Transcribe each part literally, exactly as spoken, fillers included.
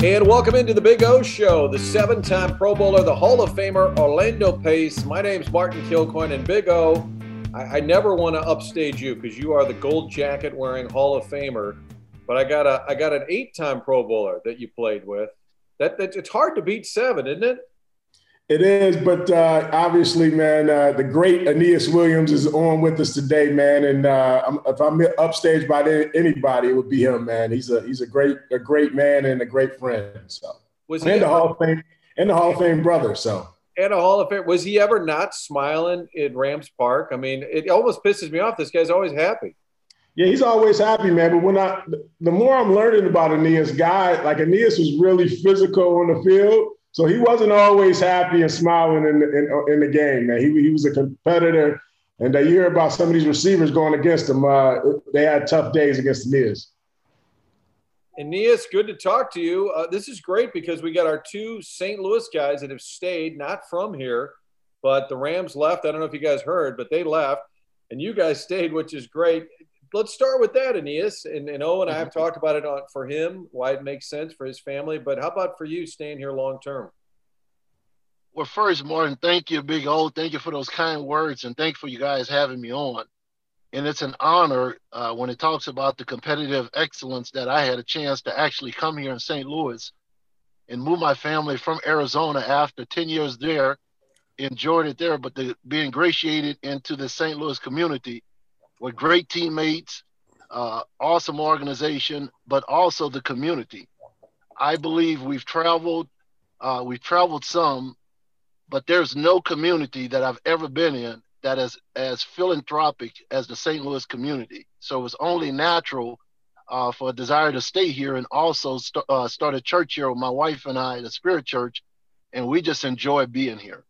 And welcome into the Big O Show, the seven-time Pro Bowler, the Hall of Famer, Orlando Pace. My name's Martin Kilcoyne, and Big O, I, I never want to upstage you because you are the gold jacket-wearing Hall of Famer. But I got a I got an eight-time Pro Bowler that you played with. That, that it's hard to beat seven, isn't it? It is, but uh, obviously, man, uh, the great Aeneas Williams is on with us today, man. And uh, I'm, if I'm upstaged by anybody, it would be him, man. He's a he's a great a great man and a great friend. So, was and he the ever, Hall of Fame and the Hall of Fame brother. So, and a Hall of Fame. Was he ever not smiling in Rams Park? I mean, it almost pisses me off. This guy's always happy. Yeah, he's always happy, man. But when I the more I'm learning about Aeneas, guy like Aeneas was really physical on the field. So he wasn't always happy and smiling in the, in, in the game, man. He, he was a competitor. And you hear about some of these receivers going against him. Uh, they had tough days against Aeneas. Aeneas, good to talk to you. Uh, this is great because we got our two Saint Louis guys that have stayed, not from here, but the Rams left. I don't know if you guys heard, but they left. And you guys stayed, which is great. Let's start with that, Aeneas. And, and Owen, I have talked about it on, for him, why it makes sense for his family. But how about for you staying here long term? Well, first, Martin, thank you, Big O. Thank you for those kind words, and thank you for you guys having me on. And it's an honor uh, when it talks about the competitive excellence that I had a chance to actually come here in Saint Louis and move my family from Arizona after ten years there, enjoyed it there, but to be ingratiated into the Saint Louis community with great teammates, uh, awesome organization, but also the community. I believe we've traveled, uh, we've traveled some, but there's no community that I've ever been in that is as philanthropic as the Saint Louis community. So it was only natural uh, for a desire to stay here and also st- uh, start a church here with my wife and I, the Spirit Church, and we just enjoy being here.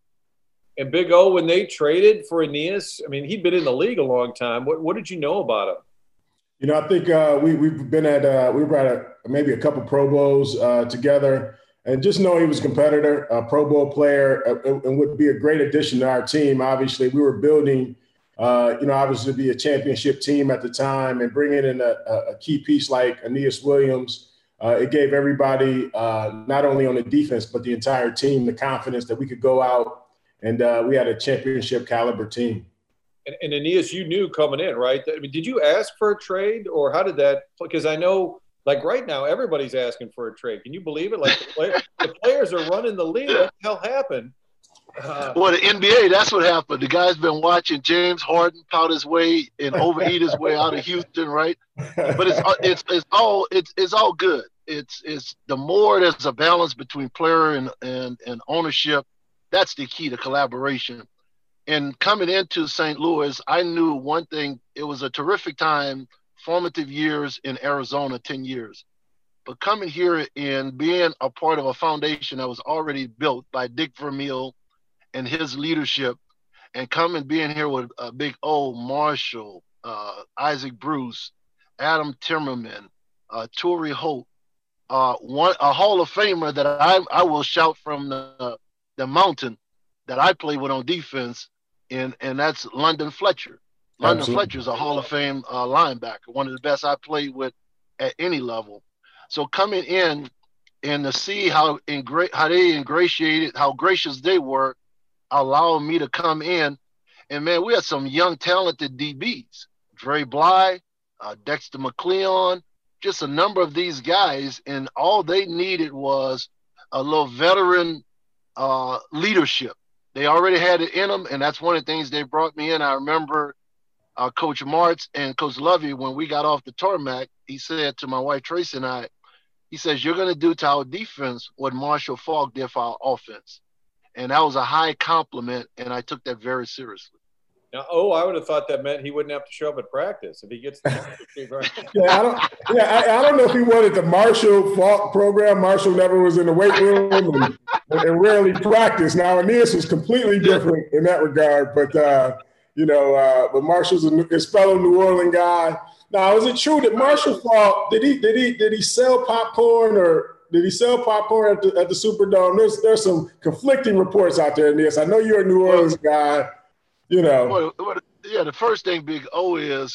And Big O, when they traded for Aeneas, I mean, he'd been in the league a long time. What, what did you know about him? You know, I think uh, we, we've been at uh, – we were at a, maybe a couple Pro Bowls uh, together. And just know he was a competitor, a Pro Bowl player, uh, and would be a great addition to our team. Obviously, we were building, uh, you know, obviously to be a championship team at the time, and bringing in a, a key piece like Aeneas Williams, uh, it gave everybody, uh, not only on the defense, but the entire team, the confidence that we could go out and uh, we had a championship caliber team. And, and Aeneas, you knew coming in, right? I mean, did you ask for a trade, or how did that – because I know – like right now, everybody's asking for a trade. Can you believe it? Like the, play, the players are running the league. What the hell happened? Uh, well, the N B A, that's what happened. The guy's been watching James Harden pout his way and overeat his way out of Houston, right? But it's it's it's all it's it's all good. It's it's the more there's a balance between player and and and ownership, that's the key to collaboration. And coming into Saint Louis, I knew one thing. It was a terrific time. Formative years in Arizona, ten years. But coming here and being a part of a foundation that was already built by Dick Vermeil and his leadership, and coming being here with uh, Big O, Marshall, uh, Isaac Bruce, Adam Timmerman, uh, Torrey Holt, uh, one, a Hall of Famer that I, I will shout from the, the mountain that I play with on defense, and, and that's London Fletcher. London Absolutely. Fletcher is a Hall of Fame uh, linebacker, one of the best I played with at any level. So coming in and to see how ingra- how they ingratiated, how gracious they were, allowing me to come in. And, man, we had some young, talented D Bs. Dre Bly, uh, Dexter McCleon, just a number of these guys. And all they needed was a little veteran uh, leadership. They already had it in them, and that's one of the things they brought me in. I remember – Uh, Coach Martz and Coach Lovey, when we got off the tarmac, he said to my wife Tracy and I, he says, you're going to do to our defense what Marshall Faulk did for our offense. And that was a high compliment, and I took that very seriously. Now, oh, I would have thought that meant he wouldn't have to show up at practice if he gets the right. yeah, I don't, yeah I, I don't know if he wanted the Marshall Faulk program. Marshall never was in the weight room and, and rarely practiced. Now, Aeneas was completely different in that regard, but uh, – You know, uh, but Marshall's a his fellow New Orleans guy. Now, is it true that Marshall Faulk did he did he did he sell popcorn or did he sell popcorn at the at the Superdome? There's there's some conflicting reports out there in this. I know you're a New Orleans guy. You know. Well, well, yeah. The first thing, Big O, is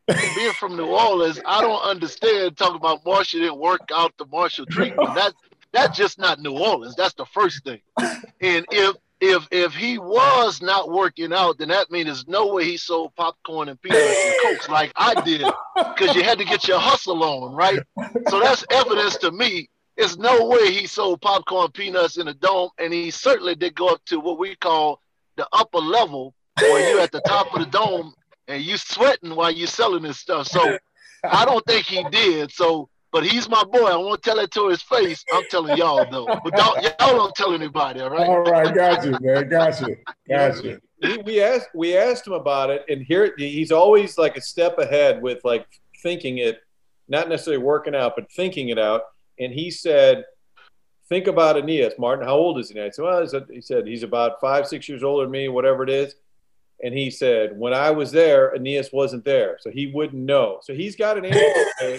being from New Orleans, I don't understand talking about Marshall didn't work out the Marshall treatment. That that's just not New Orleans. That's the first thing. And if if if he was not working out, then that means there's no way he sold popcorn and peanuts and Cokes like I did, because you had to get your hustle on, right? So that's evidence to me. There's no way he sold popcorn, peanuts in a dome, and he certainly did go up to what we call the upper level, where you're at the top of the dome and you sweating while you're selling this stuff. So I don't think he did. So, but he's my boy. I won't tell it to his face. I'm telling y'all though. But y'all, y'all don't tell anybody, all right? All right, got you, man. Got you. Got you. We, we asked we asked him about it, and here he's always like a step ahead with like thinking it, not necessarily working out, but thinking it out. And he said, think about Aeneas. Martin, how old is he now? I said, well, he said, he's about five, six years older than me, whatever it is. And he said, when I was there, Aeneas wasn't there. So he wouldn't know. So he's got an answer.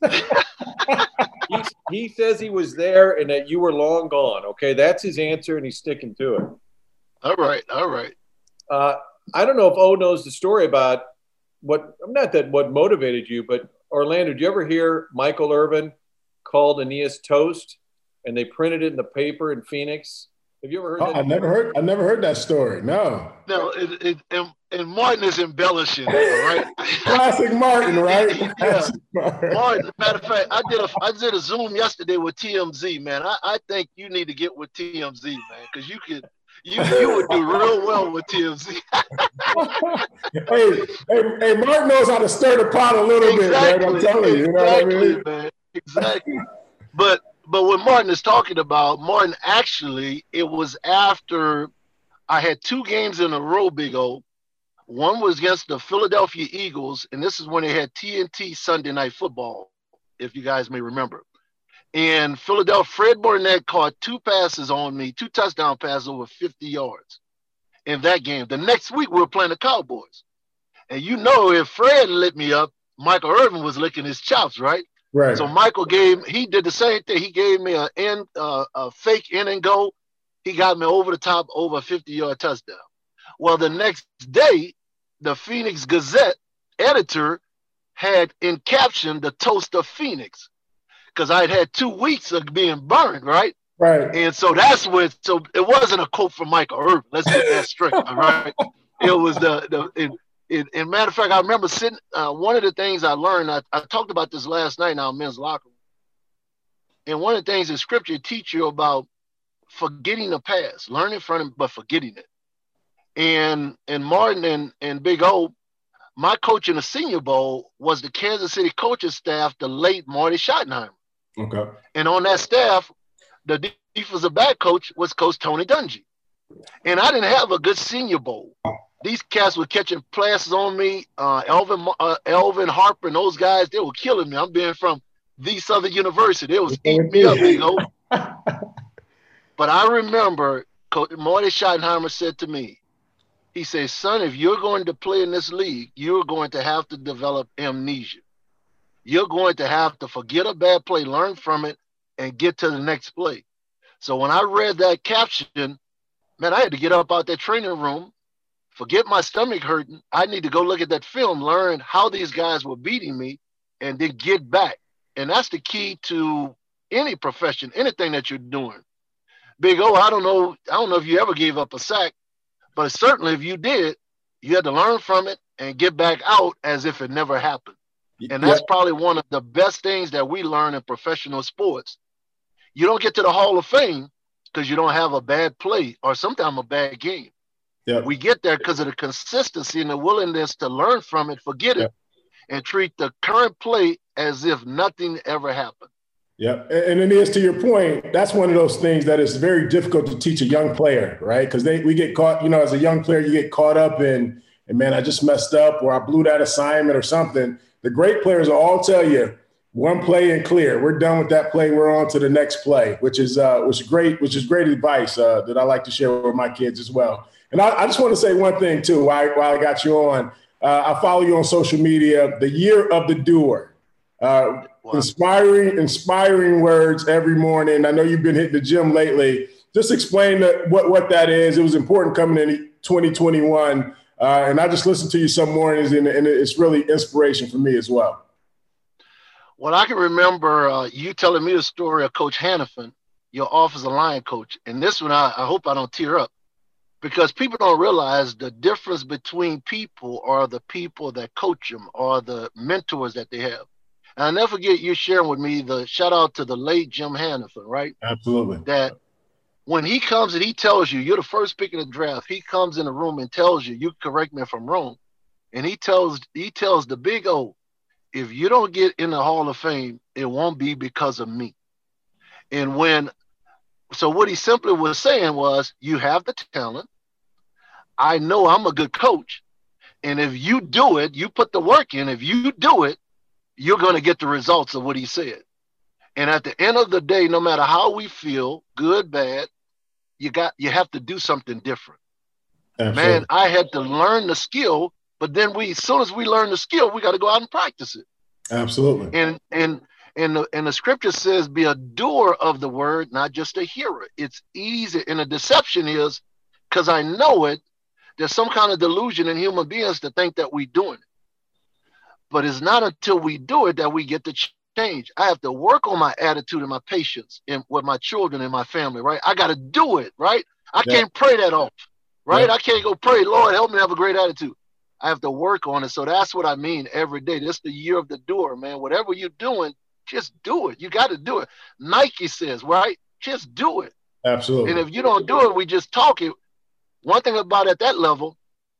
he, he says he was there and that you were long gone. Okay, that's his answer, and he's sticking to it. All right, all right. Uh, I don't know if O knows the story about what, not that what motivated you, but Orlando, did you ever hear Michael Irvin called Aeneas toast, and they printed it in the paper in Phoenix? Have you ever heard oh, that? I never heard I never heard that story. No. No, it, it, and, and Martin is embellishing, all right? Classic Martin, right? Yeah. Classic Martin. Martin, matter of fact, I did a I did a Zoom yesterday with T M Z, man. I, I think you need to get with T M Z, man, because you could you you would do real well with T M Z. hey, hey, hey, Martin knows how to stir the pot a little exactly, bit, man. I'm telling you, you know exactly, what I mean? man. Exactly. But but what Martin is talking about, Martin actually, it was after I had two games in a row, Big O. One was against the Philadelphia Eagles, and this is when they had T N T Sunday Night Football, if you guys may remember. And Philadelphia, Fred Burnett caught two passes on me, two touchdown passes over fifty yards in that game. The next week, we were playing the Cowboys. And you know, if Fred lit me up, Michael Irvin was licking his chops, right? Right. So Michael gave, he did the same thing. He gave me a, in, uh, a fake in and go. He got me over the top, over a fifty-yard touchdown. Well, the next day, the Phoenix Gazette editor had in caption the toast of Phoenix, because I had had two weeks of being burned, right? Right. And so that's what, so it wasn't a quote from Michael Irvin. Let's get that straight, all right? It was the, the it, it, and matter of fact, I remember sitting, uh, one of the things I learned, I, I talked about this last night in our men's locker room. And one of the things in scripture teach you about forgetting the past, learning from it, but forgetting it. And and Martin and, and Big O, my coach in the Senior Bowl was the Kansas City coaching staff, the late Marty Schottenheimer. Okay. And on that staff, the defensive back coach was Coach Tony Dungy. And I didn't have a good Senior Bowl. These cats were catching passes on me. Uh, Elvin uh, Elvin Harper and those guys, they were killing me. I'm being from the Southern University. They was eating me up, Big O. But I remember Coach Marty Schottenheimer said to me, he says, son, if you're going to play in this league, you're going to have to develop amnesia. You're going to have to forget a bad play, learn from it, and get to the next play. So when I read that caption, man, I had to get up out that training room, forget my stomach hurting. I need to go look at that film, learn how these guys were beating me, and then get back. And that's the key to any profession, anything that you're doing. Big O, I don't know, I don't know if you ever gave up a sack, but certainly if you did, you had to learn from it and get back out as if it never happened. And that's yeah. probably one of the best things that we learn in professional sports. You don't get to the Hall of Fame because you don't have a bad play or sometimes a bad game. Yeah. We get there because of the consistency and the willingness to learn from it, forget yeah. it, and treat the current play as if nothing ever happened. Yeah, and it is, to your point, that's one of those things that is very difficult to teach a young player, right? Because they we get caught, you know, as a young player, you get caught up in, and man, I just messed up, or I blew that assignment or something. The great players will all tell you, one play and clear. We're done with that play. We're on to the next play, which is uh, which is great, which is great advice uh, that I like to share with my kids as well. And I, I just want to say one thing too, while, while I got you on. Uh, I follow you on social media. The year of the doer. Uh, wow. Inspiring, inspiring words every morning. I know you've been hitting the gym lately. Just explain that, what, what that is. It was important coming in twenty twenty-one. Uh, and I just listen to you some mornings, and, and it's really inspiration for me as well. Well, I can remember uh, you telling me the story of Coach Hannafin, your offensive line coach. And this one, I, I hope I don't tear up, because people don't realize the difference between people are the people that coach them or the mentors that they have. And I'll never forget you sharing with me the shout out to the late Jim Hannafin, right? Absolutely. That when he comes and he tells you, you're the first pick in the draft, he comes in the room and tells you, you correct me if I'm wrong, and he tells he tells the big O, if you don't get in the Hall of Fame, it won't be because of me. And when, so what he simply was saying was, you have the talent. I know I'm a good coach. And if you do it, you put the work in, if you do it, you're going to get the results of what he said. And at the end of the day, no matter how we feel, good, bad, you got, you have to do something different. Absolutely. Man, I had to learn the skill, but then we, as soon as we learn the skill, we got to go out and practice it. Absolutely. And, and, and the, and the scripture says, be a doer of the word, not just a hearer. It's easy. And the deception is, because I know it, there's some kind of delusion in human beings to think that we're doing it. But it's not until we do it that we get to change. I have to work on my attitude and my patience in, with my children and my family, right? I got to do it, right? I yeah. can't pray that off, right? Yeah. I can't go pray, Lord, help me have a great attitude. I have to work on it. So that's what I mean every day. This is the year of the doer, man. Whatever you're doing, just do it. You got to do it. Nike says, right? Just do it. Absolutely. And if you don't do it, we just talk it. One thing about at that level,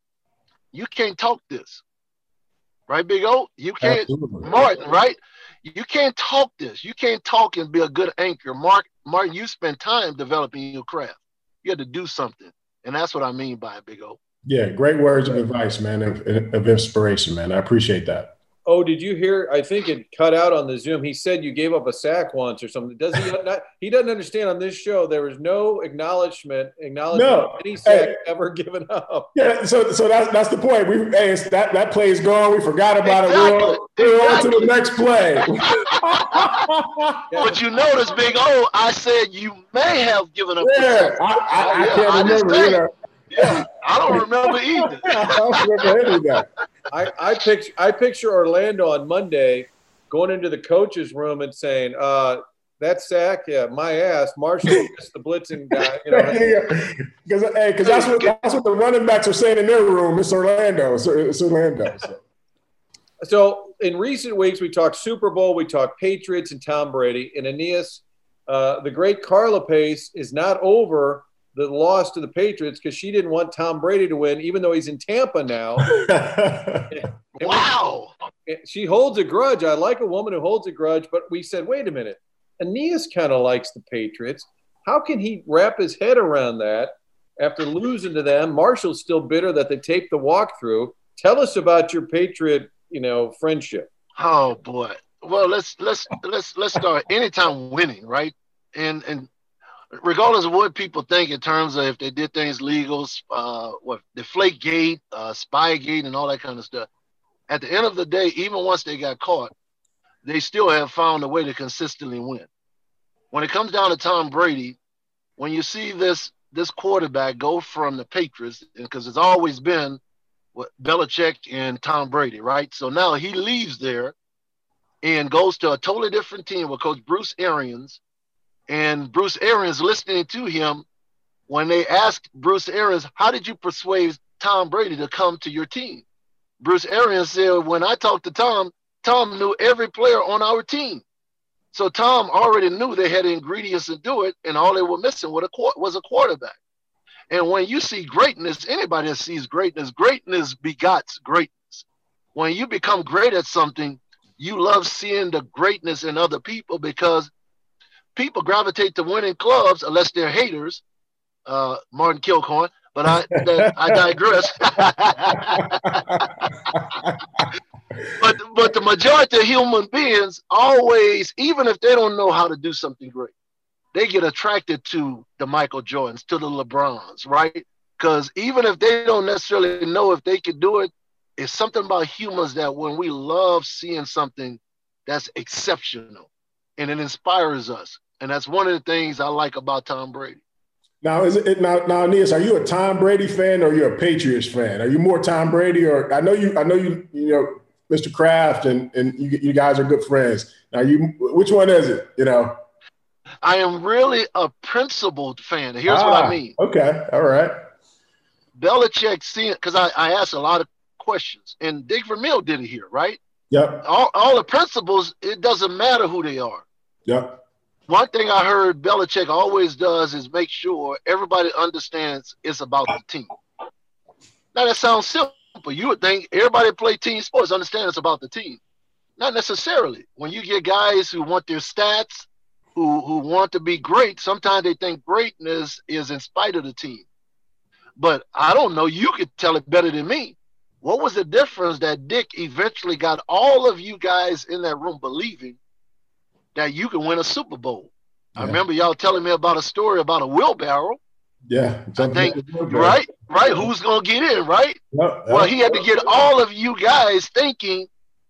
you can't talk this. Right, Big O? You can't, Absolutely. Martin, right? You can't talk this. You can't talk and be a good anchor. Mark, Martin, you spend time developing your craft. You had to do something. And that's what I mean by it, Big O. Yeah, great words of advice, man, of, of inspiration, man. I appreciate that. Oh, did you hear? I think it cut out on the Zoom. He said you gave up a sack once or something. Does he not? He doesn't understand on this show. There was no acknowledgement, acknowledgement no. of any sack hey, ever given up. Yeah, so so that's that's the point. We hey, it's, that that play is gone. We forgot about exactly. it. We're on, we're exactly. on to the next play. But you notice, Big O, I said you may have given up. Yeah, I, I, I, I can't I remember. You know. Yeah, I don't remember either. I don't remember any of that. I, I picture I picture Orlando on Monday going into the coach's room and saying, uh, that sack, yeah, my ass, Marshall missed the blitzing guy. You know, because hey, because that's what that's what the running backs are saying in their room. It's Orlando. It's, it's Orlando. So. so in recent weeks, we talked Super Bowl, we talked Patriots and Tom Brady. And Aeneas, uh, the great Carla Pace is not over the loss to the Patriots because she didn't want Tom Brady to win, even though he's in Tampa now. and wow. We, she holds a grudge. I like a woman who holds a grudge, but we said, wait a minute. Aeneas kind of likes the Patriots. How can he wrap his head around that after losing to them? Marshall's still bitter that they taped the walkthrough. Tell us about your Patriot, you know, friendship. Oh boy. Well, let's let's let's let's start anytime winning, right? And and regardless of what people think in terms of if they did things legal, uh, what Deflategate, uh, Spygate, and all that kind of stuff. At the end of the day, even once they got caught, they still have found a way to consistently win. When it comes down to Tom Brady, when you see this this quarterback go from the Patriots, because it's always been what Belichick and Tom Brady, right? So now he leaves there and goes to a totally different team with Coach Bruce Arians. And Bruce Arians listening to him when they asked Bruce Arians, how did you persuade Tom Brady to come to your team? Bruce Arians said, when I talked to Tom, Tom knew every player on our team. So Tom already knew they had the ingredients to do it, and all they were missing was a, was a quarterback. And when you see greatness, anybody that sees greatness, greatness begots greatness. When you become great at something, you love seeing the greatness in other people because people gravitate to winning clubs unless they're haters, uh, Martin Kilcorn, but I that, I digress. but but the majority of human beings always, even if they don't know how to do something great, they get attracted to the Michael Jordans, to the LeBrons, right? Because even if they don't necessarily know if they could do it, it's something about humans that when we love seeing something that's exceptional and it inspires us. And that's one of the things I like about Tom Brady. Now, is it now, now, Aeneas, are you a Tom Brady fan or are you a Patriots fan? Are you more Tom Brady or I know you, I know you, you know, Mister Kraft and, and you, you guys are good friends. Now you, which one is it? You know? I am really a principled fan. Here's what I Ah, mean. okay. All right. Belichick seeing, because I, I asked a lot of questions, and Dick Vermeil did it here, right? Yep. All, all the principles, it doesn't matter who they are. Yep. One thing I heard Belichick always does is make sure everybody understands it's about the team. Now, that sounds simple. You would think everybody play team sports understand it's about the team. Not necessarily. When you get guys who want their stats, who, who want to be great, sometimes they think greatness is in spite of the team. But I don't know. You could tell it better than me. What was the difference that Dick eventually got all of you guys in that room believing that you can win a Super Bowl? Yeah. I remember y'all telling me about a story about a wheelbarrow. Yeah. I think, right, right. Who's going to get in, right? Yep, yep. Well, he had to get all of you guys thinking,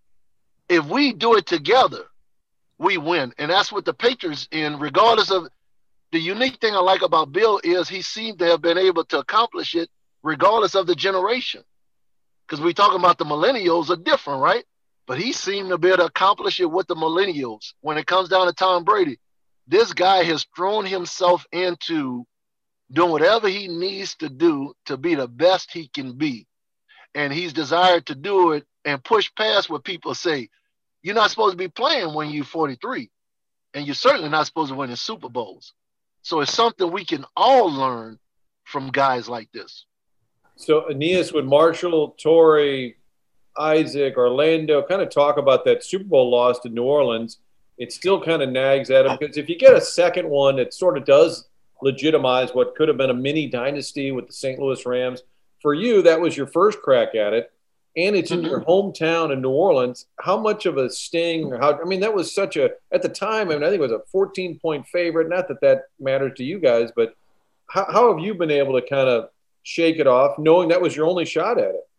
if we do it together, we win. And that's what the Patriots, in regardless of, the unique thing I like about Bill is he seemed to have been able to accomplish it regardless of the generation. Because we talking about the millennials are different, right? But he seemed to be able to accomplish it with the millennials. When it comes down to Tom Brady, this guy has thrown himself into doing whatever he needs to do to be the best he can be. And he's desired to do it and push past what people say. You're not supposed to be playing when you're forty-three. And you're certainly not supposed to win in Super Bowls. So it's something we can all learn from guys like this. So Aeneas, with Marshall, Torrey, Isaac, Orlando kind of talk about that Super Bowl loss to New Orleans, it still kind of nags at him because if you get a second one, it sort of does legitimize what could have been a mini dynasty with the Saint Louis Rams. For you, that was your first crack at it, and it's in mm-hmm. your hometown in New Orleans. How much of a sting? Or how I mean, that was such a at the time. I mean, I think it was a fourteen point favorite. Not that that matters to you guys, but how, how have you been able to kind of shake it off, knowing that was your only shot at it?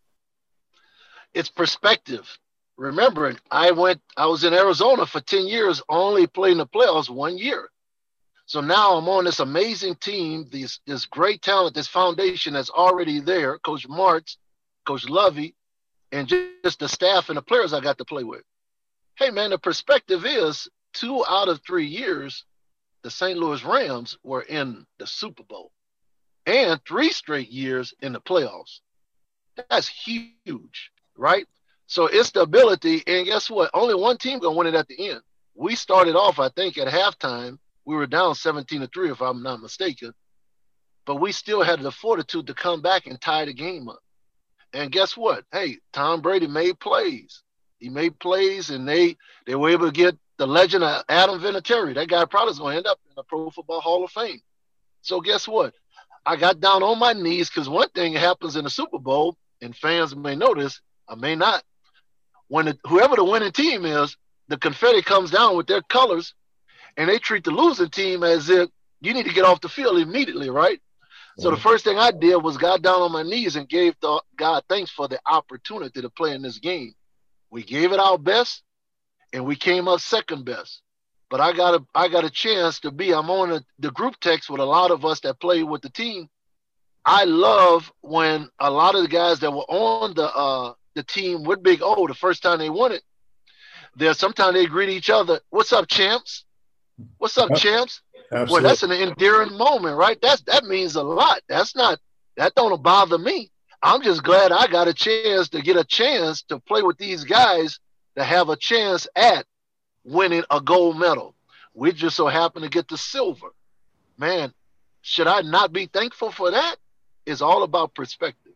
It's perspective. Remembering, I went. I was in Arizona for ten years, only playing the playoffs one year. So now I'm on this amazing team, this this great talent, this foundation that's already there. Coach Martz, Coach Lovey, and just the staff and the players I got to play with. Hey, man, the perspective is two out of three years, the Saint Louis Rams were in the Super Bowl and three straight years in the playoffs. That's huge, right? So it's the ability, and guess what? Only one team going to win it at the end. We started off, I think, at halftime. We were down seventeen to three, if I'm not mistaken. But we still had the fortitude to come back and tie the game up. And guess what? Hey, Tom Brady made plays. He made plays, and they they were able to get the legend of Adam Vinatieri. That guy probably is going to end up in the Pro Football Hall of Fame. So guess what? I got down on my knees because one thing happens in the Super Bowl, and fans may notice, I may not. When the, whoever the winning team is, the confetti comes down with their colors, and they treat the losing team as if you need to get off the field immediately, right? So the first thing I did was got down on my knees and gave the, God thanks for the opportunity to play in this game. We gave it our best, and we came up second best. But I got a I got a chance to be. I'm on a, the group text with a lot of us that play with the team. I love when a lot of the guys that were on the uh, the team with Big O the first time they won it, there sometimes they greet each other. What's up, champs? What's up, champs? Absolutely. Well, that's an endearing moment, right? That's that means a lot. That's not that don't bother me. I'm just glad I got a chance to get a chance to play with these guys that have a chance at winning a gold medal. We just so happen to get the silver. Man, should I not be thankful for that? It's all about perspective.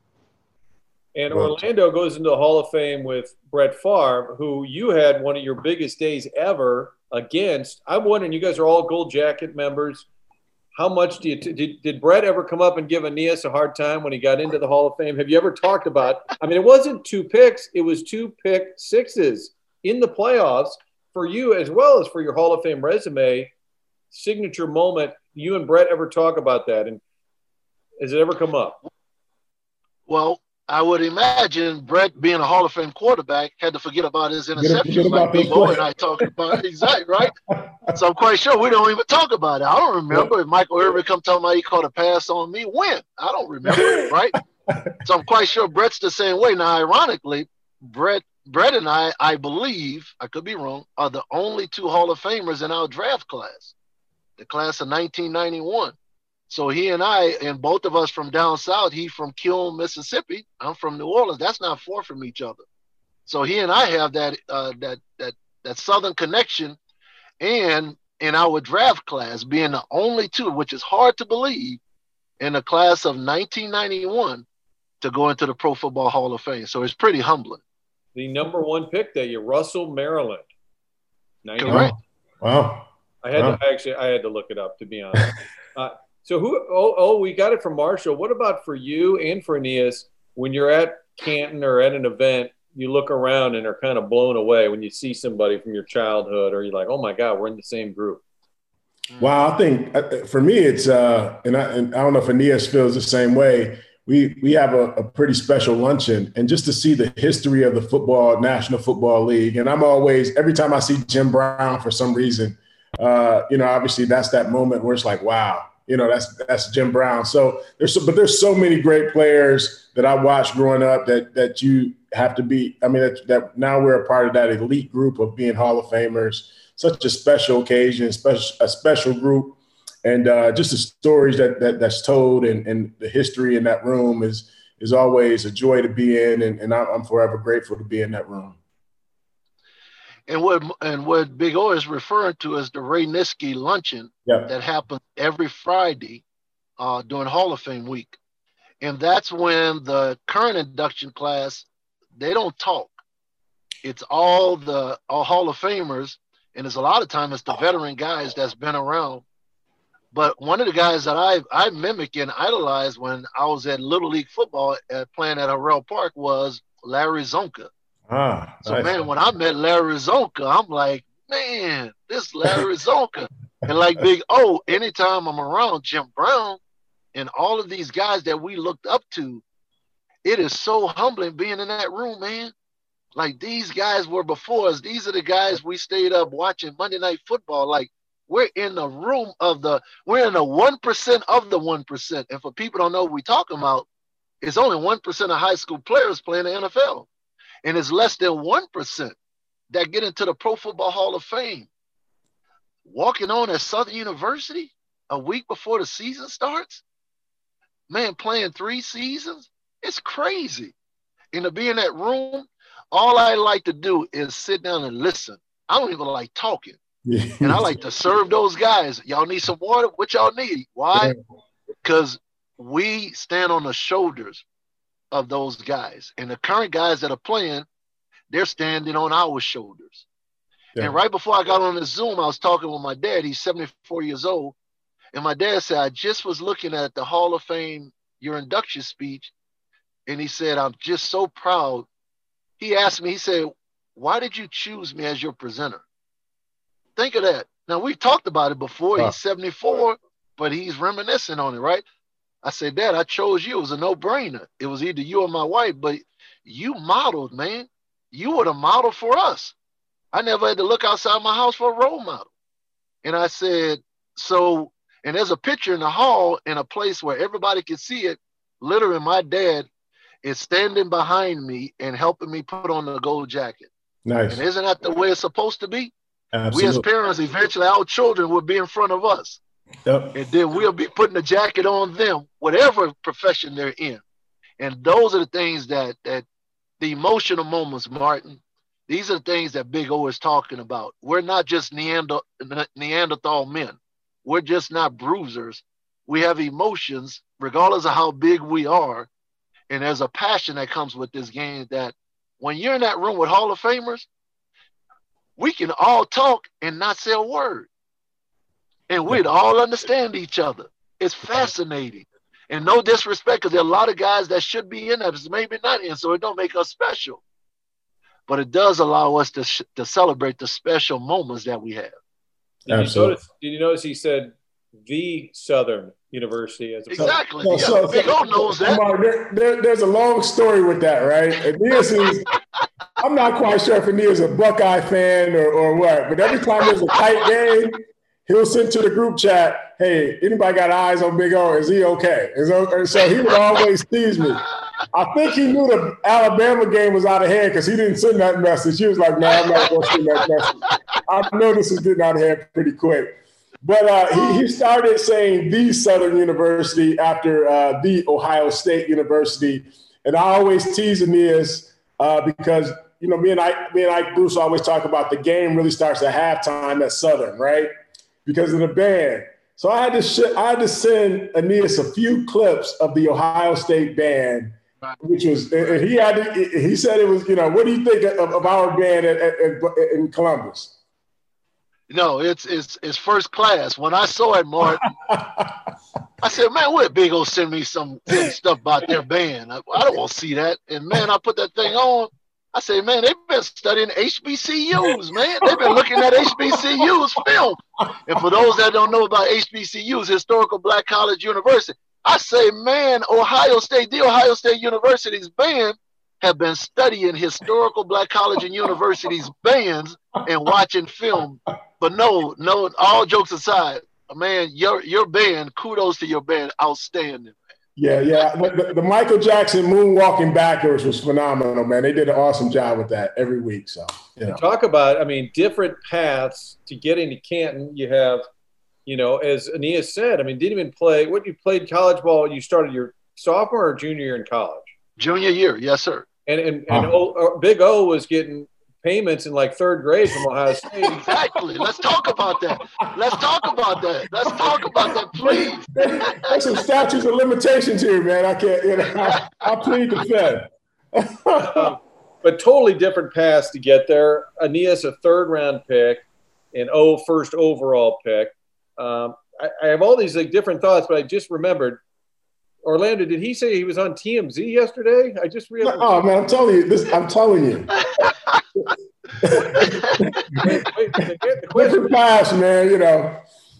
And Orlando goes into the Hall of Fame with Brett Favre, who you had one of your biggest days ever against. I'm wondering, you guys are all Gold Jacket members. How much do you t- did, did Brett ever come up and give Aeneas a hard time when he got into the Hall of Fame? Have you ever talked about, I mean, it wasn't two picks, it was two pick sixes in the playoffs for you as well as for your Hall of Fame resume, signature moment. You and Brett ever talk about that? And has it ever come up? Well, I would imagine Brett, being a Hall of Fame quarterback, had to forget about his interceptions, forget like about Big those O plays. and I talked about. Exactly, right? So I'm quite sure we don't even talk about it. I don't remember if Michael Irvin come talking about he caught a pass on me. When? I don't remember, right? So I'm quite sure Brett's the same way. Now, ironically, Brett, Brett and I, I believe, I could be wrong, are the only two Hall of Famers in our draft class, the class of nineteen ninety-one. So he and I, and both of us from down south, he from Kiln, Mississippi. I'm from New Orleans. That's not far from each other. So he and I have that uh, that that that southern connection, and in our draft class, being the only two, which is hard to believe, in the class of nineteen ninety-one to go into the Pro Football Hall of Fame. So it's pretty humbling. The number one pick that year, Russell, Maryland. Correct. Wow. I had wow. to actually I had to look it up, to be honest. Uh, so who? Oh, oh, we got it from Marshall. What about for you and for Aeneas when you're at Canton or at an event? You look around and are kind of blown away when you see somebody from your childhood, or you're like, "Oh my God, we're in the same group." Wow, I think uh, for me it's uh, and I, and I don't know if Aeneas feels the same way. We we have a, a pretty special luncheon, and just to see the history of the football National Football League, and I'm always every time I see Jim Brown for some reason, uh, you know, obviously that's that moment where it's like, wow. You know, that's that's Jim Brown. So there's so, but there's so many great players that I watched growing up that that you have to be. I mean, that, that now we're a part of that elite group of being Hall of Famers. Such a special occasion, special a special group, and uh, just the stories that, that that's told and, and the history in that room is is always a joy to be in, and, and I'm forever grateful to be in that room. And what and what Big O is referring to is the Ray Nitschke luncheon yep. that happens every Friday uh, during Hall of Fame week. And that's when the current induction class, they don't talk. It's all the all Hall of Famers, and it's a lot of times it's the veteran guys that's been around. But one of the guys that I I mimic and idolized when I was at Little League football at, playing at Harrell Park was Larry Zonka. Ah, so, nice. man, when I met Larry Zonka, I'm like, man, this Larry Zonka. And like Big O, anytime I'm around Jim Brown and all of these guys that we looked up to, it is so humbling being in that room, man. Like, these guys were before us. These are the guys we stayed up watching Monday Night Football. Like, we're in the room of the – we're in the one percent of the one percent. And for people who don't know what we're talking about, it's only one percent of high school players playing the N F L. And it's less than one percent that get into the Pro Football Hall of Fame. Walking on at Southern University a week before the season starts, man, playing three seasons, it's crazy. And to be in that room, all I like to do is sit down and listen. I don't even like talking. And I like to serve those guys. Y'all need some water? What y'all need? Why? Because we stand on the shoulders of those guys. And the current guys that are playing, they're standing on our shoulders. Yeah. And right before I got on the Zoom, I was talking with my dad. He's seventy-four years old. And my dad said, I just was looking at the Hall of Fame, your induction speech. And he said, I'm just so proud. He asked me, he said, why did you choose me as your presenter? Think of that. Now, we've talked about it before. Wow. He's seventy-four, but he's reminiscing on it, right? I said, Dad, I chose you. It was a no-brainer. It was either you or my wife, but you modeled, man. You were the model for us. I never had to look outside my house for a role model. And I said, so, and there's a picture in the hall in a place where everybody can see it. Literally, my dad is standing behind me and helping me put on the gold jacket. Nice. And isn't that the way it's supposed to be? Absolutely. We as parents, eventually our children will be in front of us. Yep. And then we'll be putting the jacket on them, whatever profession they're in. And those are the things that, that the emotional moments, Martin, these are the things that Big O is talking about. We're not just Neander, Neanderthal men. We're just not bruisers. We have emotions, regardless of how big we are. And there's a passion that comes with this game that when you're in that room with Hall of Famers, we can all talk and not say a word. And we'd all understand each other. It's fascinating. And no disrespect, because there are a lot of guys that should be in that, maybe not in, so it don't make us special. But it does allow us to, to celebrate the special moments that we have. Did you, notice, did you notice he said the Southern University. As a exactly. So, Yeah, so, Big so, O knows that. Mark, there, there, there's a long story with that, right? Aeneas is, I'm not quite sure if Aeneas is a Buckeye fan or, or what, but every time there's a tight game, he'll send to the group chat, hey, anybody got eyes on Big O? Is he okay? And so he would always tease me. I think he knew the Alabama game was out of hand because he didn't send that message. He was like, no, I'm not going to send that message. I know this is getting out of hand pretty quick. But uh, he, he started saying the Southern University after uh, the Ohio State University. And I always tease Aeneas uh, because, you know, me and I, me and Ike Bruce always talk about the game really starts at halftime at Southern, right? Because of the band. So I had to sh- I had to send Aeneas a few clips of the Ohio State band, which was, and he had to, he said it was, you know, what do you think of, of our band at, at, at, in Columbus? No, it's it's it's first class. When I saw it, Martin, I said, man, what Big O send me some, some stuff about their band? I, I don't want to see that. And man, I put that thing on. I said, man, they've been studying H B C Us, man. They've been looking at H B C Us film. And for those that don't know about H B C Us, Historical Black College University, I say, man, Ohio State, the Ohio State University's band have been studying Historical Black College and University's bands and watching film. But no, no, all jokes aside, man, your your band, kudos to your band, outstanding. Yeah, yeah. The, the, the Michael Jackson moonwalking backwards was phenomenal, man. They did an awesome job with that every week. So, you know. Talk about, I mean, different paths to getting to Canton. You have, you know, as Aeneas said, I mean, didn't even play. What, you played college ball? You started your sophomore or junior year in college? Junior year, yes, sir. And and, and oh. o, Big O was getting payments in like third grade from Ohio State. Exactly. Let's talk about that. Let's talk about that. Let's talk about that, please. There's some statutes of limitations here, man. I can't, you know, I, I plead the fifth. um, but totally different paths to get there. Aeneas, a third round pick, and O, first overall pick. Um, I, I have all these like different thoughts, but I just remembered. Orlando, did he say he was on T M Z yesterday? I just realized. Oh man, I'm telling you this. I'm telling you. wait, wait, the question pass, man. You know,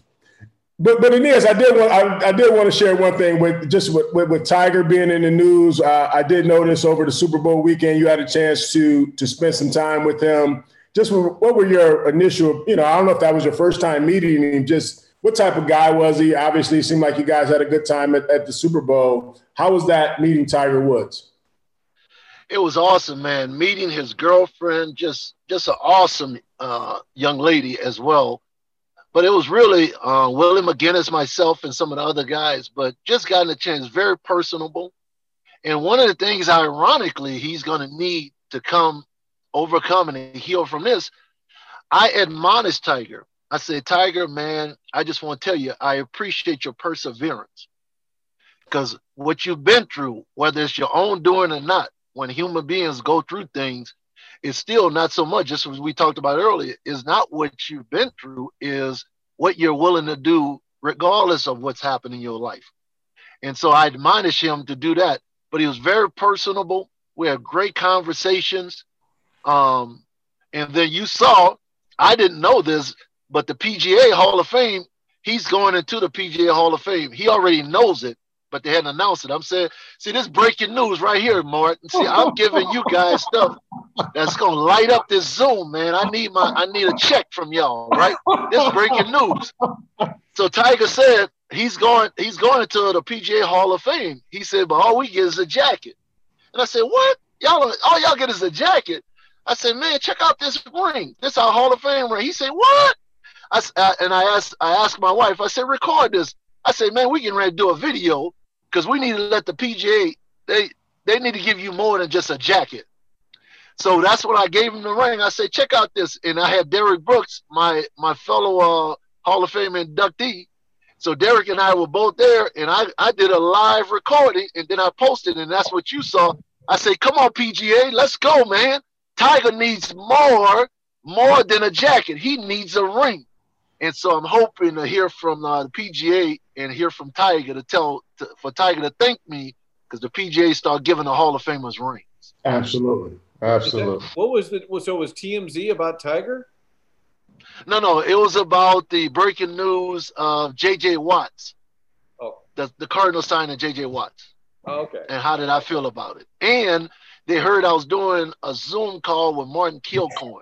but but Aeneas, I did want I, I did want to share one thing with just with, with, with Tiger being in the news. Uh, I did notice over the Super Bowl weekend you had a chance to to spend some time with him. Just what were your initial? You know, I don't know if that was your first time meeting him. Just what type of guy was he? Obviously, it seemed like you guys had a good time at, at the Super Bowl. How was that meeting Tiger Woods? It was awesome, man. Meeting his girlfriend, just just an awesome uh, young lady as well. But it was really uh, Willie McGinnis, myself, and some of the other guys. But just gotten a chance, very personable. And one of the things, ironically, he's going to need to come overcome and heal from this. I admonished Tiger. I said, Tiger, man, I just want to tell you, I appreciate your perseverance. Because what you've been through, whether it's your own doing or not, when human beings go through things, it's still not so much, just as we talked about earlier, is not what you've been through, is what you're willing to do regardless of what's happened in your life. And so I admonish him to do that. But he was very personable. We had great conversations. Um, and then you saw, I didn't know this, but the P G A Hall of Fame, he's going into the P G A Hall of Fame. He already knows it, but they hadn't announced it. I'm saying, see, this breaking news right here, Martin. See, I'm giving you guys stuff that's gonna light up this Zoom, man. I need my, I need a check from y'all, right? This breaking news. So Tiger said he's going, he's going to the P G A Hall of Fame. He said, but all we get is a jacket. And I said, what? Y'all, all y'all get is a jacket. I said, man, check out this ring. This our Hall of Fame ring. He said, what? I, I, and I asked, I asked my wife, I said, record this. I said, man, we getting ready to do a video because we need to let the P G A, they, they need to give you more than just a jacket. So that's when I gave him the ring. I said, check out this. And I had Derek Brooks, my, my fellow uh, Hall of Fame inductee. So Derek and I were both there, and I, I did a live recording, and then I posted, and that's what you saw. I said, come on, P G A, let's go, man. Tiger needs more, more than a jacket. He needs a ring. And so I'm hoping to hear from uh, the P G A and hear from Tiger to tell to, for Tiger to thank me because the P G A start giving the Hall of Famers rings. Absolutely, absolutely. That, what was the? So was T M Z about Tiger? No, no, it was about the breaking news of J J. Watts. Oh, the, the Cardinals signing J J. Watts. oh, okay. And how did I feel about it? And they heard I was doing a Zoom call with Martin Kilcoyne.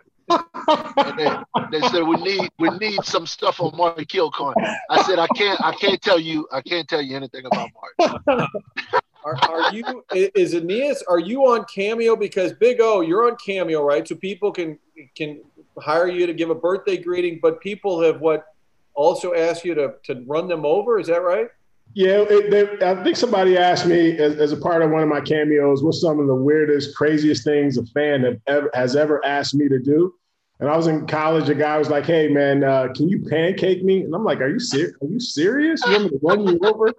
And they, they said we need we need some stuff on Martin Kilcoyne. I said I can't I can't tell you I can't tell you anything about Martin. Are, are you is Aeneas? Are you on Cameo? Because Big O, you're on Cameo, right? So people can can hire you to give a birthday greeting, but people have what also asked you to to run them over. Is that right? Yeah, it, they, I think somebody asked me as, as a part of one of my cameos, what's some of the weirdest, craziest things a fan have ever, has ever asked me to do. And I was in college. A guy was like, "Hey, man, uh, can you pancake me?" And I'm like, "Are you serious? Are you serious? You want me to run you over?"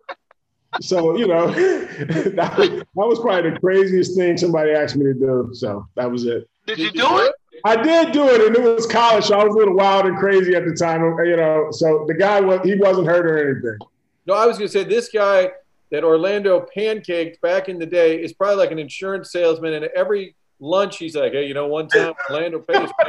So, you know, that, was, that was probably the craziest thing somebody asked me to do. So that was it. Did you do it? I did do it, and it was college, so I was a little wild and crazy at the time, you know. So the guy was he wasn't hurt or anything. No, I was going to say this guy that Orlando pancaked back in the day is probably like an insurance salesman, and every lunch he's like, "Hey, you know, one time Orlando paid us."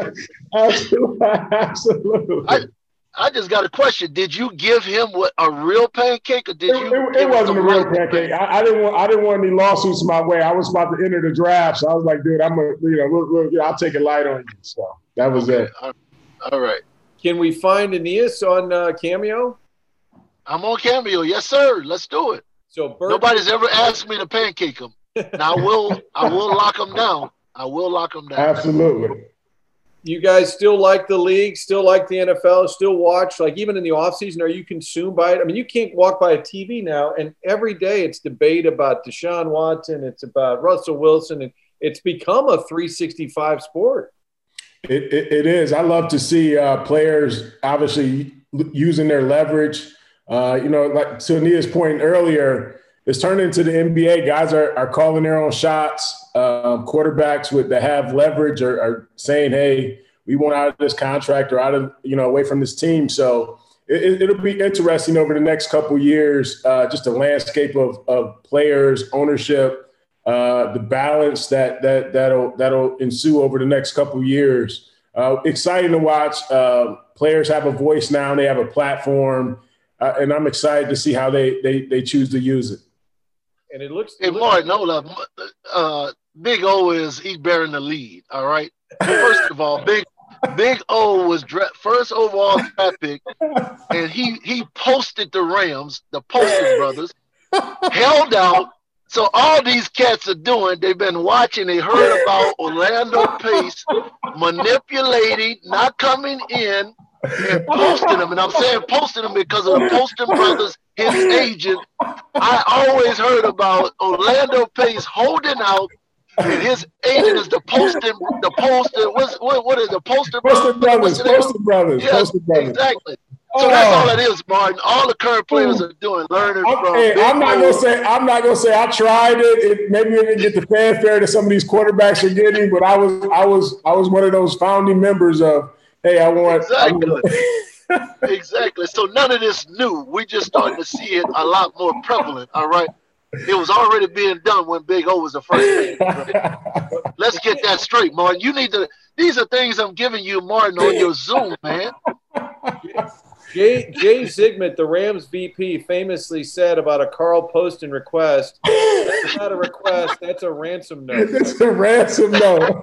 Absolutely, absolutely. I, I just got a question. Did you give him what a real pancake, or did it, you? It, it wasn't a real pancake. I, I didn't want. I didn't want any lawsuits my way. I was about to enter the draft, so I was like, "Dude, I'm gonna, you know, we'll, we'll, I'll take it light on you." So that was okay. it. All right. Can we find Aeneas on uh, Cameo? I'm on Cameo. Yes, sir. Let's do it. So Bert- nobody's ever asked me to pancake him. Now I will. I will lock him down. I will lock him down. Absolutely. You guys still like the league, still like the N F L, still watch, like even in the offseason, are you consumed by it? I mean, you can't walk by a T V now, and every day it's debate about Deshaun Watson, it's about Russell Wilson, and it's become a three sixty-five sport. It, it, it is. I love to see uh, players obviously using their leverage. Uh, you know, like to Aeneas' point earlier, it's turned into the N B A. Guys are, are calling their own shots. Um, quarterbacks with that have leverage are, are saying, "Hey, we want out of this contract or out of you know away from this team." So it, it'll be interesting over the next couple of years, uh, just the landscape of, of players, ownership, uh, the balance that that that'll that'll ensue over the next couple of years. Uh, exciting to watch. Uh, players have a voice now; they have a platform. Uh, and I'm excited to see how they they they choose to use it. And it looks. Hey, Martin, hold up. Uh, Big O is he bearing the lead. All right. First of all, Big Big O was dra- first overall draft pick, and he he posted the Rams, the Posted brothers, held out. So all these cats are doing, they've been watching, they heard about Orlando Pace manipulating, not coming in, and posting them. And I'm saying posting them because of the Poston brothers, his agent. I always heard about Orlando Pace holding out, and his agent is the Poston, the Poston, what's, what, what is the Poston brothers? Poston brothers, Poston brothers, yes, Poston brothers. Exactly. So Oh. that's all it is, Martin. All the current players are doing, learning I'm, from. hey, Big I'm not O. gonna say I'm not gonna say I tried it. it maybe we didn't get the fanfare that some of these quarterbacks are getting, but I was I was I was one of those founding members of. Hey, I want Exactly. I want- Exactly. So none of this new. We just starting to see it a lot more prevalent. All right. It was already being done when Big O was the first pick. Right? Let's get that straight, Martin. You need to. These are things I'm giving you, Martin, on your Zoom, man. Jay, Jay Zigmund, the Rams V P, famously said about a Carl Poston request, "That's not a request, that's a ransom note." It's a ransom note.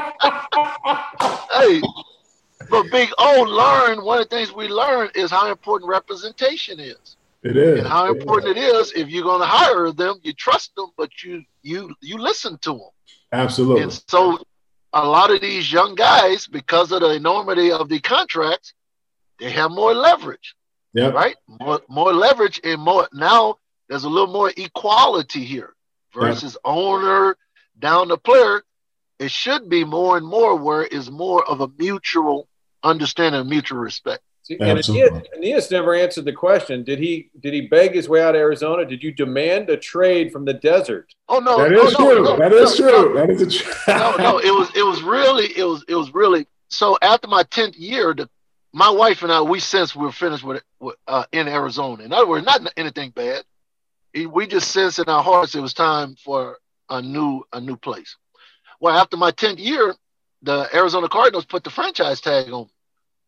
Hey, but Big O learned, one of the things we learned is how important representation is. It is. And how important it is if you're going to hire them, you trust them, but you you you listen to them. Absolutely. And so a lot of these young guys, because of the enormity of the contracts, they have more leverage. Yep. Right? More, more leverage and more. Now there's a little more equality here versus yep. owner down to player. It should be more and more where it's more of a mutual understanding, mutual respect. See, and Aeneas, Aeneas never answered the question. Did he did he beg his way out of Arizona? Did you demand a trade from the desert? Oh no, that no, is no, true. No, that is no, true. No, that is a true. no, no. It was it was really it was it was really so. After my tenth year, the, my wife and I, we sensed we were finished with it uh, in Arizona. In other words, not anything bad. We just sensed in our hearts it was time for a new a new place. Well, after my tenth year, the Arizona Cardinals put the franchise tag on me.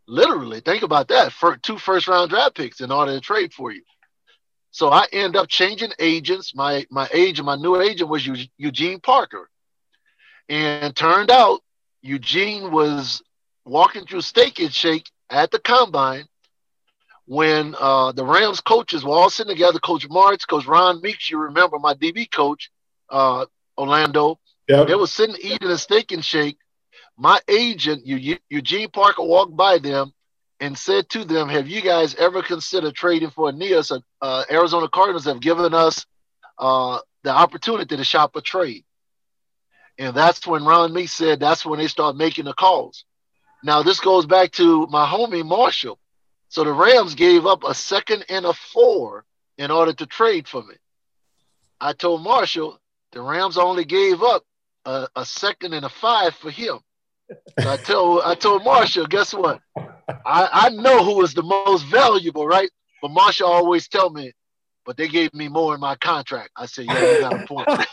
Literally, think about that. For two first round draft picks in order to trade for you. So I end up changing agents. My my agent, my new agent was Eugene Parker. And turned out Eugene was walking through Steak and Shake at the combine when uh, the Rams coaches were all sitting together. Coach Martz, Coach Ron Meeks, you remember my D B coach, uh, Orlando. Yep. They were sitting eating a Steak and Shake. My agent, Eugene Parker, walked by them and said to them, have you guys ever considered trading for Aeneas? Uh, Arizona Cardinals have given us uh, the opportunity to shop a trade. And that's when Ron Meeks said that's when they start making the calls. Now, this goes back to my homie Marshall. So the Rams gave up a second and a four in order to trade for me. I told Marshall the Rams only gave up a, a second and a five for him. So I told I told Marshall, guess what? I, I know who is the most valuable, right? But Marshall always tell me, but they gave me more in my contract. I said, yeah, you got a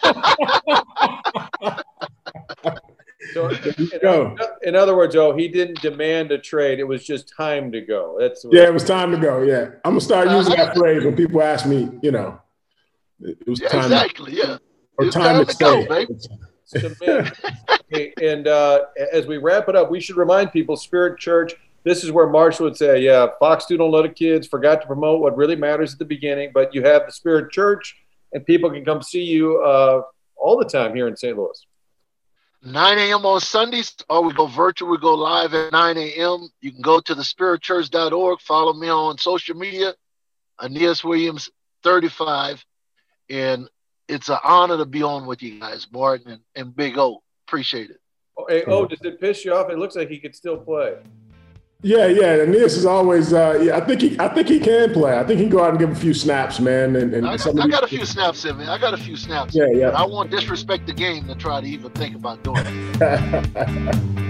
point. So, in, in other words, oh, he didn't demand a trade. It was just time to go. That's yeah, it was time to go. Yeah, I'm gonna start using uh, that phrase when people ask me. You know, it was yeah, time. Exactly. To, yeah. Or time, time to, to go, baby. Okay, and uh, as we wrap it up, we should remind people: Spirit Church. This is where Marshall would say, "Yeah, Fox two don't let the kids forgot to promote what really matters at the beginning." But you have the Spirit Church, and people can come see you uh, all the time here in Saint Louis. nine a.m. on Sundays, or we go virtual. We go live at nine a.m. You can go to the spirit church dot org. Follow me on social media, Aeneas Williams thirty-five. And it's an honor to be on with you guys, Martin and, and Big O. Appreciate it. Oh, hey, oh, does it piss you off? It looks like he could still play. Yeah, yeah. Aeneas is always. Uh, yeah, I think he. I think he can play. I think he can go out and give a few snaps, man. And, and I, got, I got a few snaps in me. I got a few snaps. Yeah, yeah. But I won't disrespect the game to try to even think about doing it.